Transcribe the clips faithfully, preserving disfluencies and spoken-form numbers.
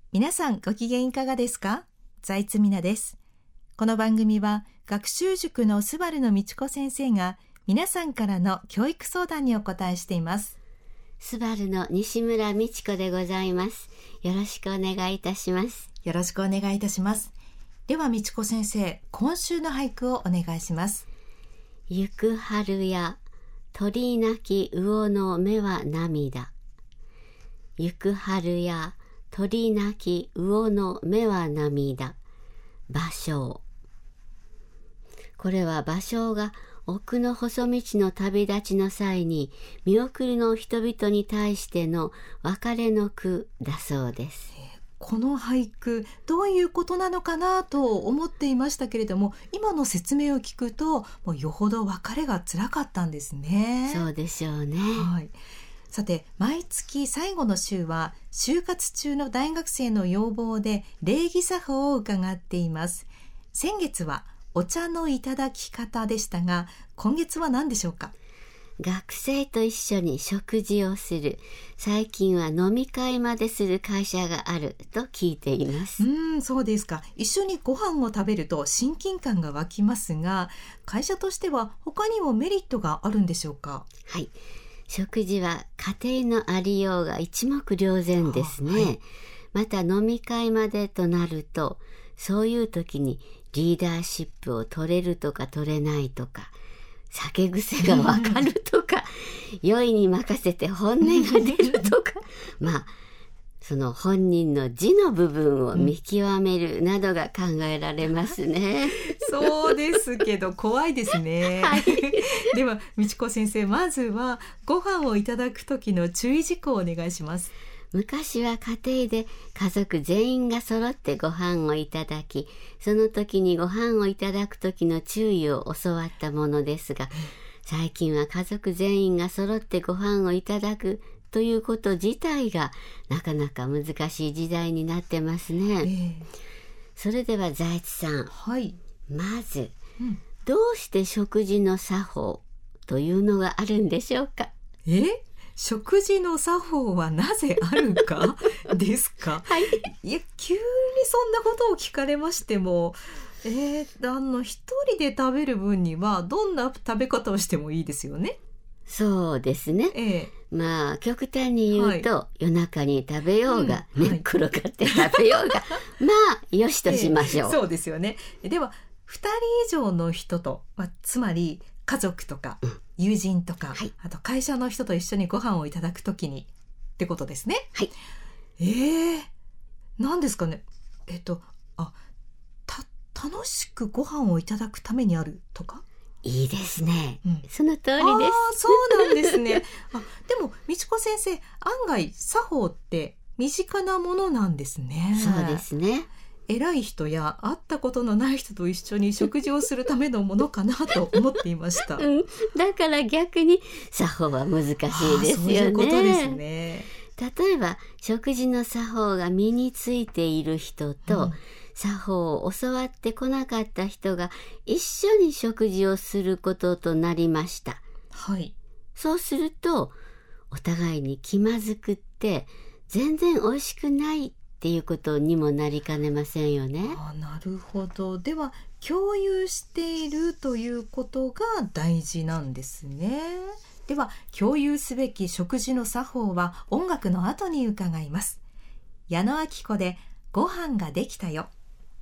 皆さんご機嫌いかがですか？財津美奈です。この番組は学習塾のスバルの道子先生が皆さんからの教育相談にお答えしています。 スバルの西村美智子でございます。よろしくお願いいたします。 よろしくお願いいたします。では美智子先生、今週の俳句をお願いします。 行く春や鳥なき魚の目は涙。行く春や鳥なき魚の目は涙。芭蕉。これは芭蕉が奥の細道の旅立ちの際に見送りの人々に対しての別れの句だそうです。 この俳句どういうことなのかなと思っていましたけれども、今の説明を聞くともうよほど別れが辛かったんですね。 そうでしょうね。 はい、さて毎月最後の週は就活中の大学生の要望で礼儀作法を伺っています。先月はお茶のいただき方でしたが、今月は何でしょうか？ 学生と一緒に食事をする。最近は飲み会までする会社があると聞いています。 うーん、そうですか。一緒にご飯を食べると親近感が湧きますが、会社としては他にもメリットがあるんでしょうか？ はい、食事は家庭のありようが一目瞭然ですね。はい、また飲み会までとなると、そういう時にリーダーシップを取れるとか取れないとか、酒癖がわかるとか、酔いに任せて本音が出るとかまあその本人の字の部分を見極めるなどが考えられますね。 そうですけど怖いですね。はい、では美智子先生、まずはご飯をいただく時の注意事項をお願いします。 昔は家庭で家族全員が揃ってご飯をいただき、その時にご飯をいただく時の注意を教わったものですが、最近は家族全員が揃ってご飯をいただくということ自体がなかなか難しい時代になってますね。えー、それでは財津さん、 はい、 まず、うん、どうして食事の作法というのがあるんでしょうか？ え食事の作法はなぜあるかですか？はい、いや急にそんなことを聞かれましても、えー、あの一人で食べる分にはどんな食べ方をしてもいいですよね。 そうですね。ええ、まあ極端に言うと、はい、夜中に食べようが、うん、寝っ転がって食べようが、はい、まあよしとしましょう。 ええ、そうですよね。ではふたり以上の人と、まあ、つまり家族とか、うん友人とか、はい、あと会社の人と一緒にご飯をいただくときにってことですね。 はい。 えー、何ですかね。えっとあた楽しくご飯をいただくためにあるとか。 いいですね。うん、その通りです。あ、 そうなんですね。あ、でも美智子先生、案外作法って身近なものなんですね。 そうですね。 偉い人や会ったことのない人と一緒に食事をするためのものかなと思っていました。 うん、だから逆に作法は難しいですよね。そういうことですね。 例えば食事の作法が身についている人と、うん、作法を教わってこなかった人が一緒に食事をすることとなりました。 はい。 そうするとお互いに気まずくって全然美味しくないっていうことにもなりかねませんよね。 あ、なるほど。では共有しているということが大事なんですね。では共有すべき食事の作法は音楽の後に伺います。矢野顕子でご飯ができたよ。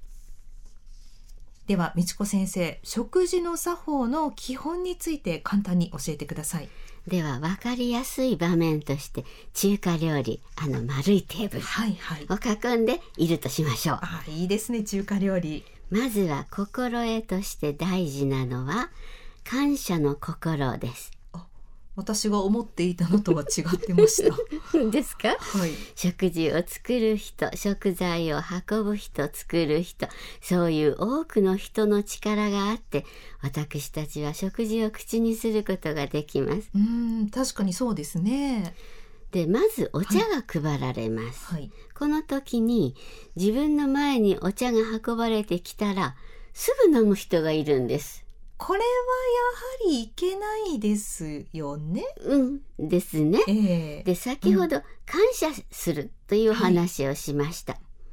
では美智子先生、食事の作法の基本について簡単に教えてください。 では分かりやすい場面として中華料理、あの丸いテーブルを囲んでいるとしましょう。 あ、いいですね。中華料理。 まずは心得として大事なのは感謝の心です。 あ、私が思っていたのとは違ってましたですか？はい。食事を作る人、食材を運ぶ人、作る人、そういう多くの人の力があって私たちは食事を口にすることができます。 うーん、確かにそうですね。 でまずお茶が配られます、はいはい、この時に自分の前にお茶が運ばれてきたらすぐ飲む人がいるんです。 これはやはりいけないですよね。 うんですね、えー、で先ほど、うん、感謝するという話をしました、はい、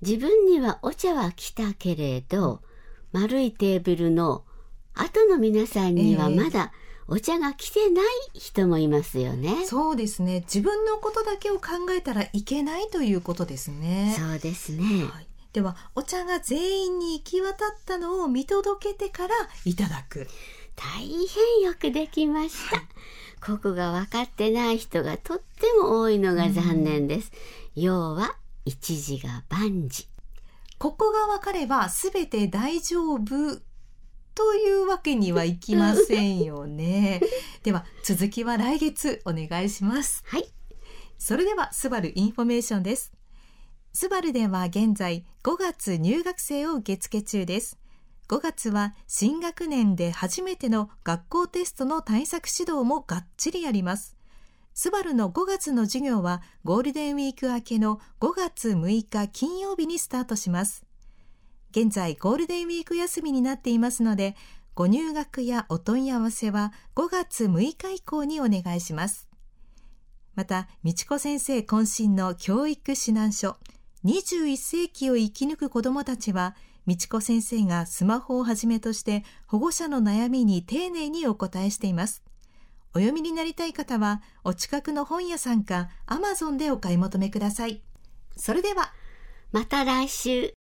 自分にはお茶は来たけれど、丸いテーブルの後の皆さんにはまだお茶が来てない人もいますよね。 えー、そうですね。自分のことだけを考えたらいけないということですね。 そうですね、 はい、ではお茶が全員に行き渡ったのを見届けてからいただく。 大変よくできました、はい、ここが分かってない人がとっても多いのが残念です。要は一時が万事。 ここが分かればすべて大丈夫というわけにはいきませんよね。では続きは来月お願いします。 はい。 それではスバルインフォメーションです。スバルでは現在ごがつ入学生を受付中です。ごがつは新学年で初めての学校テストの対策指導もがっちりやります。スバルのごがつの授業はゴールデンウィーク明けのごがつむいか金曜日にスタートします。現在ゴールデンウィーク休みになっていますので、ご入学やお問い合わせはごがつむいか以降にお願いします。また、美智子先生渾身の教育指南書、にじゅういっせいきを生き抜く子どもたちは、美智子先生がスマホをはじめとして保護者の悩みに丁寧にお答えしています。お読みになりたい方はお近くの本屋さんか アマゾン でお買い求めください。それではまた来週。